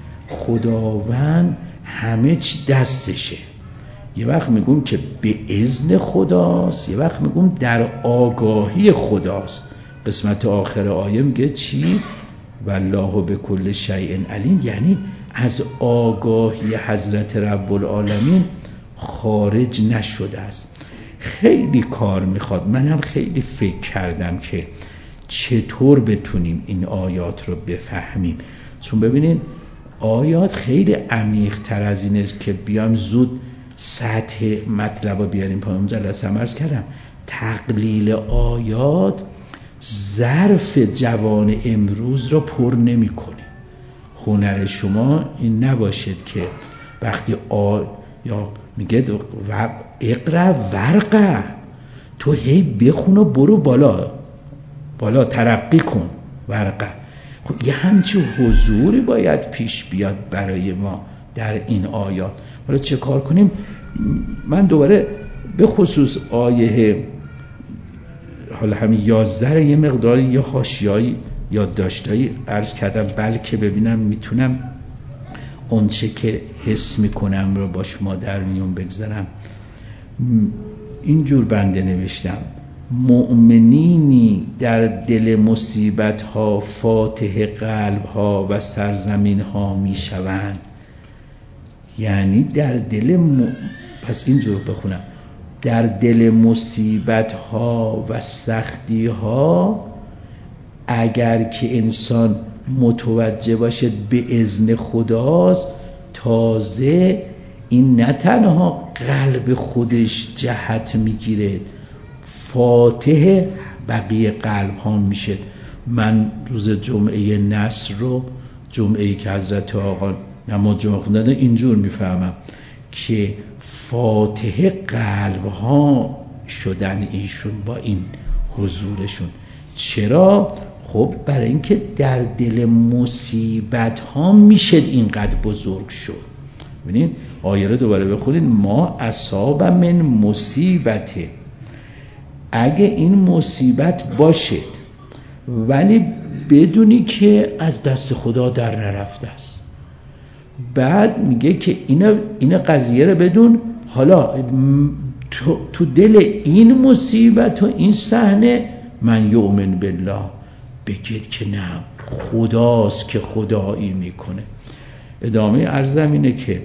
S1: خداوند همه چی دستشه. یه وقت میگم که به اذن خداست، یه وقت میگم در آگاهی خداست. قسمت آخر آیه میگه چی؟ والله به کل شیء علیم، یعنی از آگاهی حضرت رب العالمین خارج نشده است. خیلی کار میخواد. منم خیلی فکر کردم که چطور بتونیم این آیات رو بفهمیم، چون ببینین آیات خیلی عمیق تر از این است که بیام زود سطح مطلب رو بیاریم پایین. اون جلسه عرض کردم تقلیل آیات ظرف جوان امروز رو پر نمی کنه. هنر شما این نباشد که وقتی یا میگه اقرا ورقه، تو هی بخون و برو بالا ترقی کن ورقه. خب یه همچی حضوری باید پیش بیاد برای ما در این آیات. حالا چه کار کنیم؟ من دوباره به خصوص آیه حالا همین 11 یه مقداری یه حاشیه‌ای یادداشتایی عرض کردم، بلکه ببینم میتونم اون چه که حس میکنم رو با شما در میون بگذارم. اینجور بنده نوشتم: مؤمنینی در دل مصیبت ها فاتح قلب ها و سرزمین ها میشوند. یعنی در دل پس اینجور بخونم: در دل مصیبت ها و سختی ها اگر که انسان متوجه باشه به اذن خداست، تازه این نه تنها قلب خودش جهت میگیره، فاتح بقیه قلب ها میشه. من روز جمعه نصر رو، جمعه‌ای که حضرت آقا نماز جمعه خوندن، اینجور میفهمم که فاتح قلب ها شدن ایشون با این حضورشون. چرا؟ خب برای اینکه در دل مصیبت ها میشه اینقدر بزرگ شد. ببینید آیه رو دوباره بخونید: ما اصاب من مصیبته. اگه این مصیبت باشد ولی بدونی که از دست خدا در نرفته است، بعد میگه که اینا قضیه رو بدون. حالا تو دل این مصیبت و این صحنه من یؤمن بالله، بگید که نه خداست که خدایی میکنه. ادامه عرضم اینه که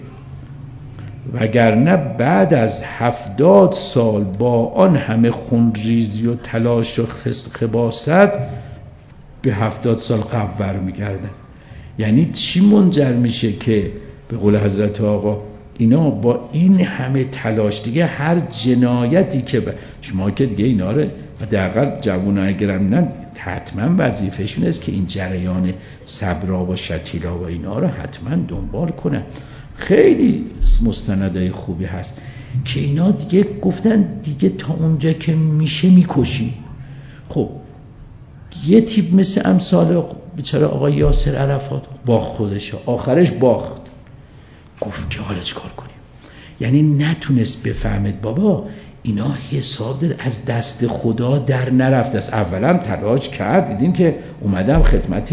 S1: وگرنه بعد از 70 سال با آن همه خونریزی و تلاش و خباست به 70 سال قبل برمیگردن. یعنی چی منجر میشه که به قول حضرت آقا اینا با این همه تلاش دیگه هر جنایتی که شما که دیگه اینا رو حداقل جوونا اگر هم حتما وظیفه‌شون است که این جریان صبرا و شتیلا و اینا رو حتما دنبال کنن. خیلی مستندای خوبی هست که اینا دیگه گفتن دیگه تا اونجا که میشه میکشی. خب یه تیپ مثل امثال بیچاره آقای یاسر عرفات باخت خودش، آخرش باخت، گفت که حالا چیکار کنیم؟ یعنی نتونست بفهمید بابا اینا حساب داره، از دست خدا در نرفت است. اولا تلاش کرد، دیدیم که اومدم خدمت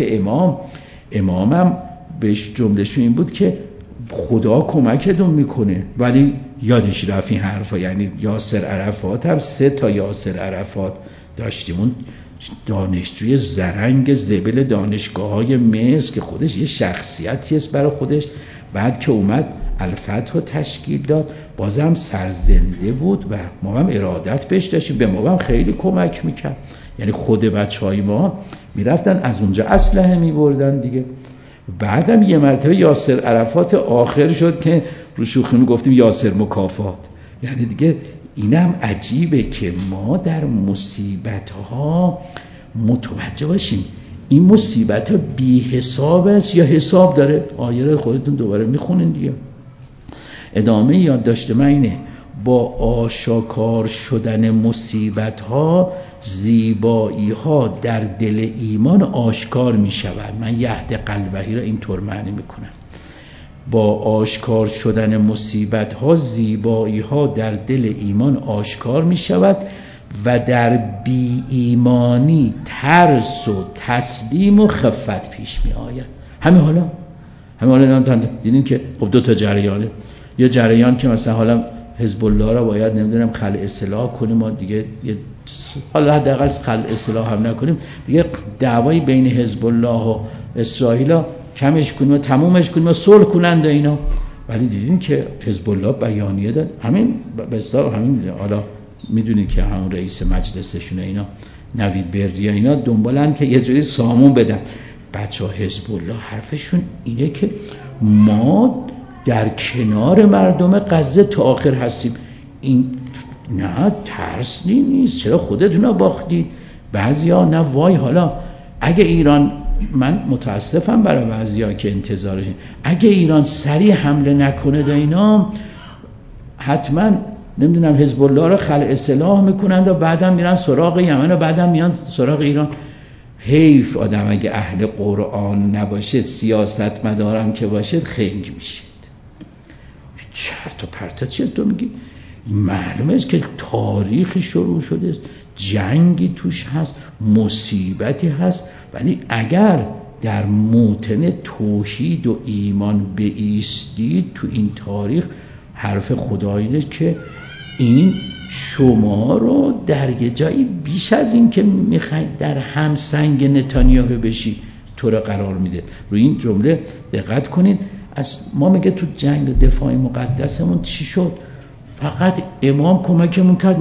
S1: امامم بهش جملهشون این بود که خدا کمکتون میکنه، ولی یادش رفت این حرفا. یعنی یاسر عرفات هم 3 تا یاسر عرفات داشتیم. اون دانشجوی زرنگ زبل دانشگاه‌های مصر که خودش یه شخصیتی است برای خودش، بعد که اومد الفتح رو تشکیل داد، بازم سرزنده بود و ما هم ارادت بهش داشتیم، به ما هم خیلی کمک میکرد. یعنی خود بچهای ما میرفتن از اونجا اسلحه میبردن دیگه. بعدم یه مرتبه یاسر عرفات آخر شد که رو شوخی میگفتیم یاسر مکافات. یعنی دیگه اینم عجیبه که ما در مصیبت‌ها متوجه باشیم این مصیبت‌ها بی حساب است یا حساب داره. آیه رو خودتون دوباره میخونین دیگه. ادامه یادداشت من اینه: با آشکار شدن مصیبت‌ها زیبایی‌ها در دل ایمان آشکار می‌شود. من یهد قلبهی را اینطور معنی میکنم: با آشکار شدن مصیبت‌ها زیبایی‌ها در دل ایمان آشکار می‌شود و در بی ایمانی ترس و تسلیم و خفت پیش می‌آید. همین حالا دیدین که خب 2 تا جریانه. یه جریان که مثلا حالا حزب الله را باید نمیدونم خلع اصلاح کنیم و دیگه حالا حداقل خلع اصلاح هم نکنیم دیگه، دعوای بین حزب الله و اسرائیل کمش کنیم و تمومش کنیم و صلح کنند اینا. ولی دیدین که حزب الله بیانیه داد، همین به اصطلاح همین حالا میدونید که همون رئیس مجلسشون اینا نوید بردیا اینا دنبالن که یه جوری سامون بدن. بچه‌ها حزب الله حرفشون اینه که ما در کنار مردم غزه تا آخر هستیم. این نه ترس نیست، چرا خودتون باختید؟ بعضیا نه وای حالا اگه ایران، من متاسفم برای بعضیا که انتظارشون، اگه ایران سریع حمله نکنه دا اینا حتما نمیدونم حزب الله رو خلع اصلاح میکنند و بعدم میرن سراغ یمن و بعدم میان سراغ ایران. حیف آدم اگه اهل قرآن نباشه، سیاست مدارم که باشه خنگ میشه. چرت و پرتا چیه تو میگی؟ معلومه است که تاریخ شروع شده است، جنگی توش هست، مصیبتی هست، ولی اگر در موطن توحید و ایمان بایستید تو این تاریخ، حرف خدایی که این شما رو در یه جایی بیش از این که میخواید در همسنگ نتانیاهو بشی تو رو قرار میده. روی این جمله دقت کنید. از ما میگه تو جنگ دفاع مقدسمون چی شد؟ فقط امام کمکمون کرد،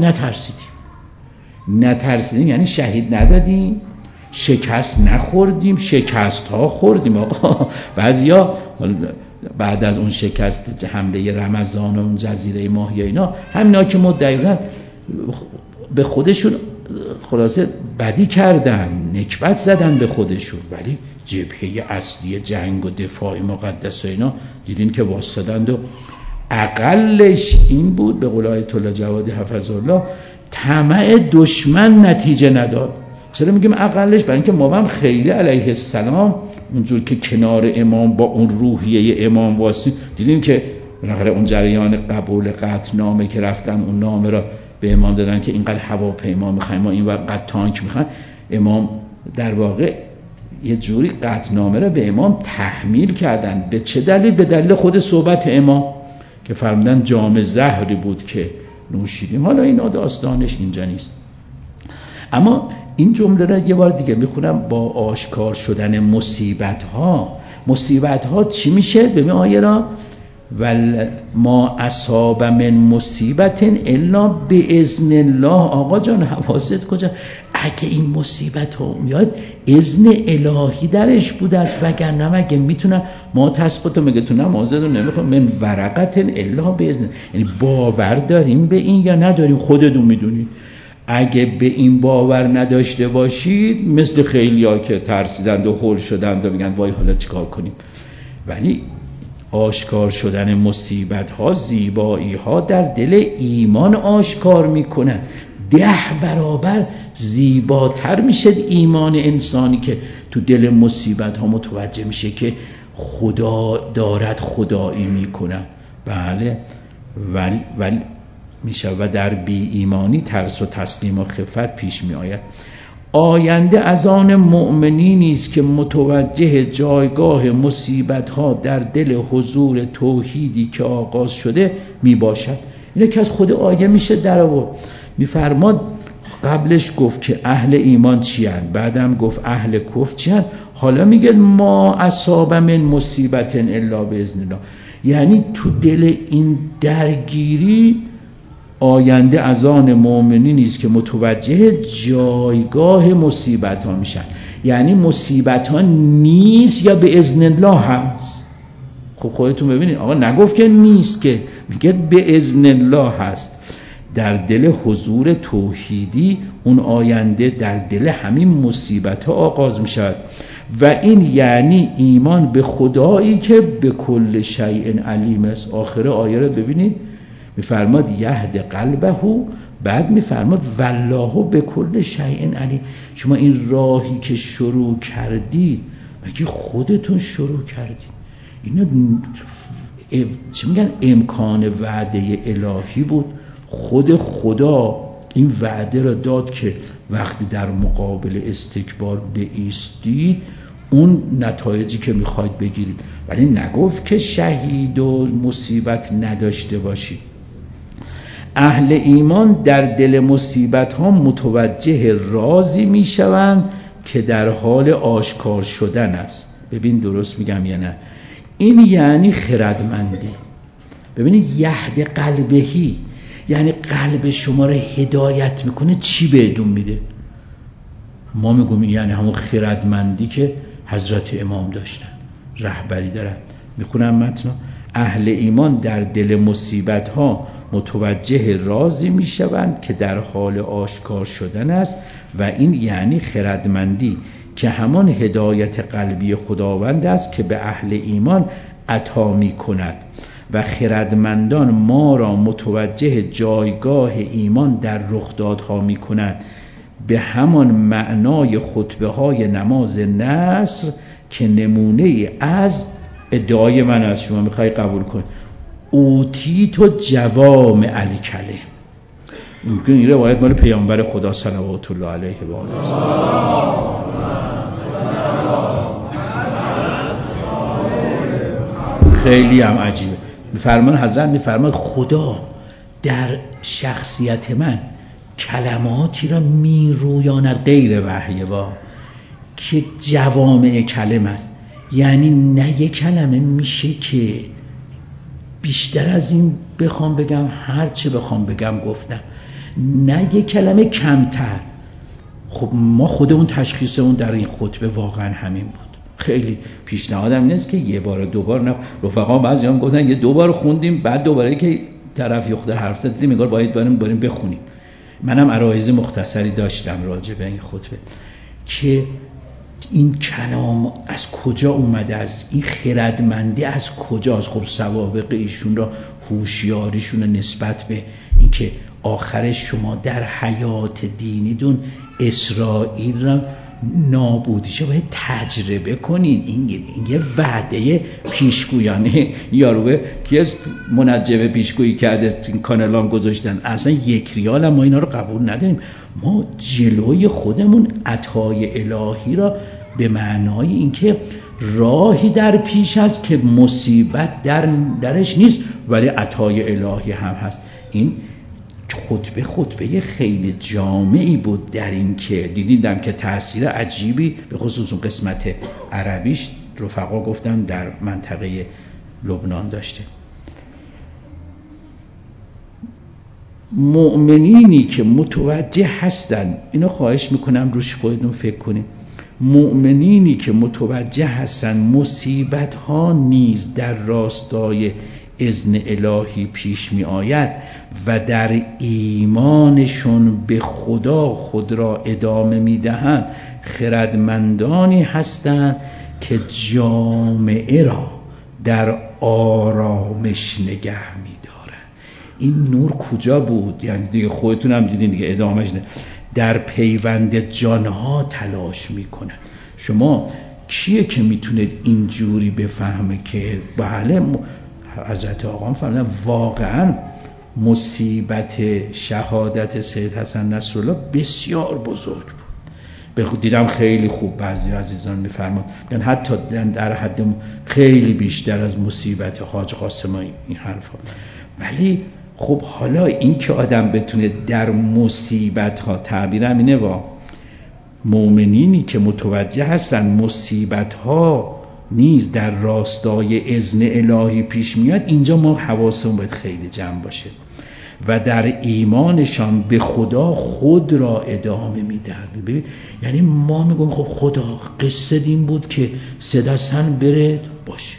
S1: نترسیدیم یعنی شهید ندادیم، شکست نخوردیم، شکست ها خوردیم آقا. بعضیا بعد از اون شکست حمله رمضان و اون جزیره ماهی اینا، همینا که مدعیان به خودشون خلاصه بدی کردن، نکبت زدن به خودشون، ولی جبهه اصلی جنگ و دفاع مقدس اینا دیدین که واسطند و اقلش این بود به قول آیت الله جوادی حفظه الله، طمع دشمن نتیجه نداد. چرا میگیم اقلش؟ برای اینکه ما هم خیلی علیه السلام اونجور که کنار امام با اون روحیه امام واسه دیدیم که بالاخره اون جریان قبول قطعنامه که رفتن اون نامه را به امام دادن که اینقدر هواپیما میخوایم ما این وقت تانک میخوایم، امام در واقع یه جوری قطعنامه را به امام تحمیل کردن. به چه دلیل؟ به دلیل خود صحبت امام که فرمودن جام زهری بود که نوشیدیم. حالا اینا داستانش اینجا نیست، اما این جمله را یه بار دیگه میخونم: با آشکار شدن مصیبت ها چی میشه؟ ببین آیه را ما اصاب من مصیبت الا باذن الله. آقا جان حواست کجا؟ اگه این مصیبت ها میاد اذن الهی درش بوده است، وگرنه مگه میتونم ما تثبت مگه تو نمازتون نمیخوام من ورقت الا باذن، یعنی باور داریم به این یا نداریم خودتون میدونید. اگه به این باور نداشته باشید مثل خیلیا که ترسیدند و هول شدند و میگن وای حالا چیکار کنیم. ولی آشکار شدن مصیبت ها، زیبایی ها در دل ایمان آشکار میکنن. 10 برابر زیباتر میشه ایمان انسانی که تو دل مصیبت ها متوجه میشه که خدا دارد خدایی میکنه. بله ولی میشه و در بی ایمانی ترس و تسلیم و خفت پیش می آید. آینده از آن مؤمنینی است که متوجه جایگاه مصیبت ها در دل حضور توحیدی که آغاز شده می باشد. اینه که از خود آیه میشه در آورد. میفرماد قبلش گفت که اهل ایمان چی هن، بعدم گفت اهل کفر چی هن، حالا میگه ما اصاب من مصیبت الا باذن الله. یعنی تو دل این درگیری آینده از آن مؤمنین است که متوجه جایگاه مصیبت ها میشن. یعنی مصیبت ها نیست یا به اذن الله هست. خب خودتون ببینید آقا نگفت که نیست، که میگه به اذن الله هست. در دل حضور توحیدی اون آینده در دل همین مصیبت ها آغاز میشد و این یعنی ایمان به خدایی که به کل شیء علیم است. آخر آیه رو ببینید میفرماد یهد قلبه، بعد میفرماد والله به کل شیء علیم. شما این راهی که شروع کردید مگه خودتون شروع کردید؟ اینا چی میگن امکان وعده الهی بود. خود خدا این وعده را داد که وقتی در مقابل استکبار بایستید اون نتایجی که میخواید بگیرید، ولی نگفت که شهید و مصیبت نداشته باشید. اهل ایمان در دل مصیبت ها متوجه رازی میشوند که در حال آشکار شدن است. ببین درست میگم یا نه؟ این یعنی خردمندی. ببینید یهد قلبهی یعنی قلب شما رو هدایت میکنه. چی بهتون میده؟ ما میگم یعنی همون خردمندی که حضرت امام داشتن، رهبری دارن. میخونم متن: اهل ایمان در دل مصیبت ها متوجه رازی میشوند که در حال آشکار شدن است و این یعنی خردمندی که همان هدایت قلبی خداوند است که به اهل ایمان عطا میکند و خردمندان ما را متوجه جایگاه ایمان در رخدادها میکند به همان معنای خطبه های نماز نصر که نمونه از ادعای من از شما میخوای قبول کن اوتی تو جوامع الکلم. این روایت مال پیامبر خدا صلوات الله علیه و آله. خیلی هم عجیبه. میفرمان حضرت میفرماد خدا در شخصیت من کلماتی را میرویاند غیر وحی که جوامع کلم است. یعنی نه یک کلمه میشه که بیشتر از این بخوام بگم، هر چه بخوام بگم گفتم، نه یک کلمه کمتر. خب ما خودمون تشخیصمون در این خطبه واقعا همین بود. خیلی پیشنهادم نیست که یه بار دو بار، نه رفقا بعضی هم گفتن یه 2 بار خوندیم بعد دوباره که طرف یخته حرف زد دیدیم انگار باید بریم بخونیم. منم عرایض مختصری داشتم راجع به این خطبه که این کلام از کجا اومده، از این خردمندی از کجاست. خب سوابق ایشون را، هوشیاریشون را نسبت به اینکه آخر شما در حیات دینیدون اسرائیل را نابودیشو باید تجربه کنین. این یه وعده پیشگویانه یاروه که از منجمه پیشگویی کرده این کانالام گذاشتن. اصلا 1 ریال هم ما اینا رو قبول نداریم. ما جلوی خودمون عطای الهی را به معنای اینکه راهی در پیش است که مصیبت درش نیست ولی عطای الهی هم هست. این خطبه خیلی جامعی بود در این که دیدیدم که تأثیر عجیبی به خصوص اون قسمت عربیش رفقا گفتن در منطقه لبنان داشته. مؤمنینی که متوجه هستن، اینو خواهش میکنم روش خودتون فکر کنید، مؤمنینی که متوجه هستن مصیبت ها نیز در راستای اذن الهی پیش می آید و در ایمانشون به خدا خود را ادامه می دهند، خردمندانی هستند که جامعه را در آرامش نگه می دارند. این نور کجا بود؟ یعنی دیگه خودتون هم دیدین دیگه، ادامهش نه. در پیوند جانها تلاش می کنند. شما کیه که میتونه اینجوری بفهمه که بله حضرت آقا فرمودن واقعا مصیبت شهادت سید حسن نصرالله بسیار بزرگ بود. دیدم خیلی خوب بعضی عزیزان میفرماد یعنی حتی در حد خیلی بیشتر از مصیبت حاج قاسم این حرفا. ولی خب حالا این که آدم بتونه در مصیبت ها، تعبیرم اینه، مؤمنینی که متوجه هستن مصیبت ها نیز در راستای اذن الهی پیش میاد، اینجا ما حواسمون باید خیلی جمع باشه، و در ایمانشان به خدا خود را ادامه میدهند. ببین یعنی ما میگم خب خدا قصه این بود که سید حسن بره باشید،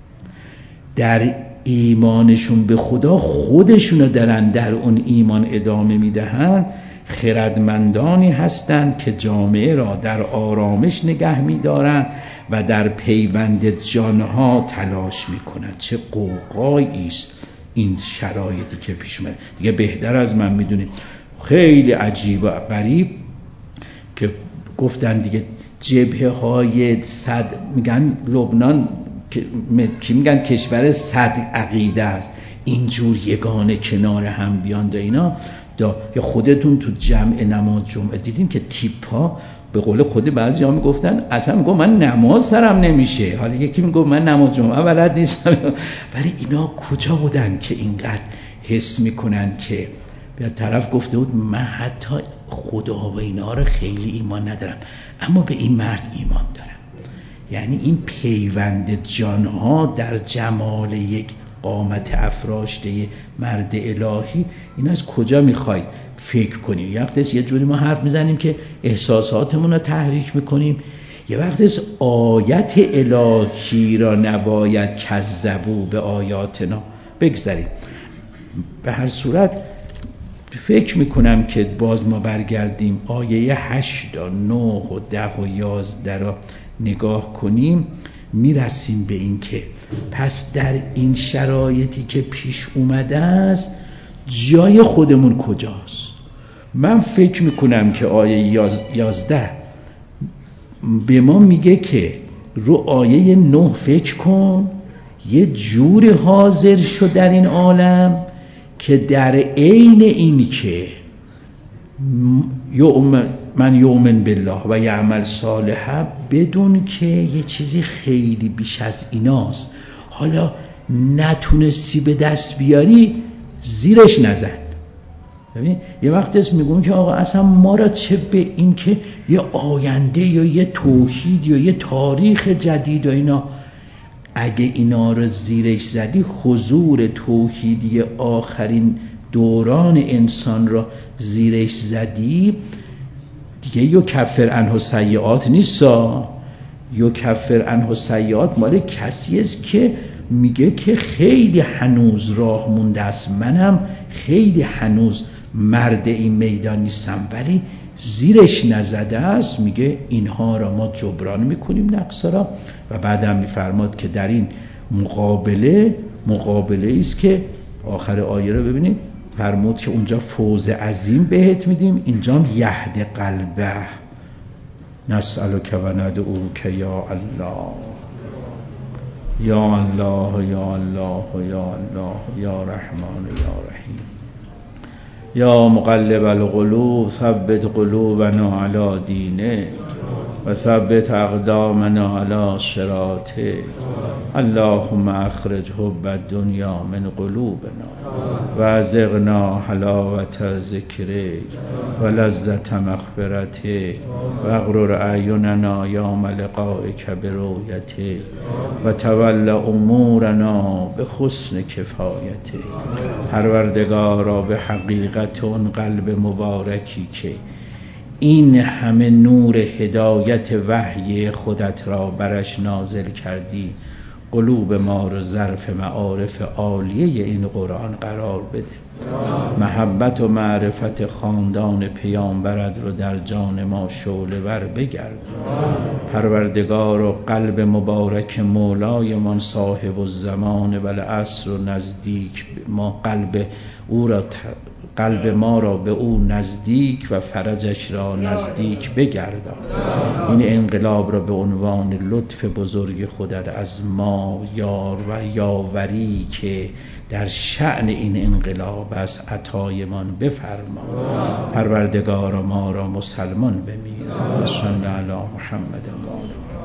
S1: در ایمانشون به خدا خودشونو دارن در اون ایمان ادامه میدهند، خردمندانی هستند که جامعه را در آرامش نگه می‌دارند و در پیوند جانها تلاش می‌کنند. چه قوقایی است این شرایطی که پیش اومده. دیگه بهتر از من می‌دونید. خیلی عجیب و غریب که گفتن دیگه جبهه‌های صد، میگن لبنان که میگن کشور صد عقیده است، اینجور یگانه کنار هم بیان دا اینا یا خودتون تو جمع نماز جمعه دیدین که تیپ‌ها به قول خود بعضی ها میگفتن اصلا میگم من نماز سرم نمیشه، حالا یکی میگم من نماز جمعه بلد نیستم، ولی اینا کجا بودن که اینقدر حس میکنن که به طرف گفته بود من حتی خدا و اینا رو خیلی ایمان ندارم اما به این مرد ایمان دارم. یعنی این پیوند جانها در جمال یک قامت افراشته مرد الهی، این از کجا میخواید فکر کنیم؟ یه وقت یه جوری ما حرف میزنیم که احساساتمون رو تحریک میکنیم، یه وقت آیت الهی را نباید کذبوا به آیاتنا بگذاریم. به هر صورت فکر میکنم که باز ما برگردیم آیه 8 و 9 و 10 و 11 را نگاه کنیم، میرسیم به این که پس در این شرایطی که پیش اومده است جای خودمون کجاست. من فکر میکنم که آیه 11 به ما میگه که رو آیه 9 فکر کن، یه جور حاضر شد در این عالم که در عین این که من یؤمن بالله و یعمل صالحا بدون که یه چیزی خیلی بیش از ایناست، حالا نتونستی به دست بیاری زیرش نزن. ببین یه وقت اسم میگون که آقا اصلا ما را چه به این که یه آینده یا یه توحید یا یه تاریخ جدید و اینا، اگه اینا رو زیرش زدی حضور توحیدی آخرین دوران انسان را زیرش زدی دیگه، یکفر عنه سیئات نیستا. یکفر عنه سیئات مال کسی است که میگه که خیلی هنوز راه مونده است، منم خیلی هنوز مرد این میدان نیستم، ولی زیرش نزده است. میگه اینها را ما جبران میکنیم نقصا را، و بعدم میفرماد که در این مقابله است که آخر آیه رو ببینید فرمود که اونجا فوز عظیم بهت میدیم، اینجا یهد قلبه نسألک و ندعوک یا الله یا الله یا الله یا الله یا رحمان یا رحیم یا مقلب القلوب ثبت قلوبنا علی دینک و ثبت اقدامنا علی صراطک. اللهم اخرج حب الدنیا من قلوبنا و ازغنا حلاوة ذکرک و لذة مغفرتک و اغرر اعیننا یوم لقائک برؤیتک و تول امورنا به حسن کفایتک. پروردگارا به حقیقت اون قلب مبارکی که این همه نور هدایت وحی خودت را برش نازل کردی، قلوب ما رو ظرف معارف عالیه این قرآن قرار بده. محبت و معرفت خاندان پیامبرت رو در جان ما شعله ور بگرد. پروردگار و قلب مبارک مولایمان صاحب الزمان و العصر و نزدیک ما قلب ما را به او نزدیک و فرجش را نزدیک بگردان. این انقلاب را به عنوان لطف بزرگ خودت از ما یار و یاوری که در شأن این انقلاب است عطایمان بفرما. پروردگار ما را مسلمان بمیر. صلی علی محمد و آله.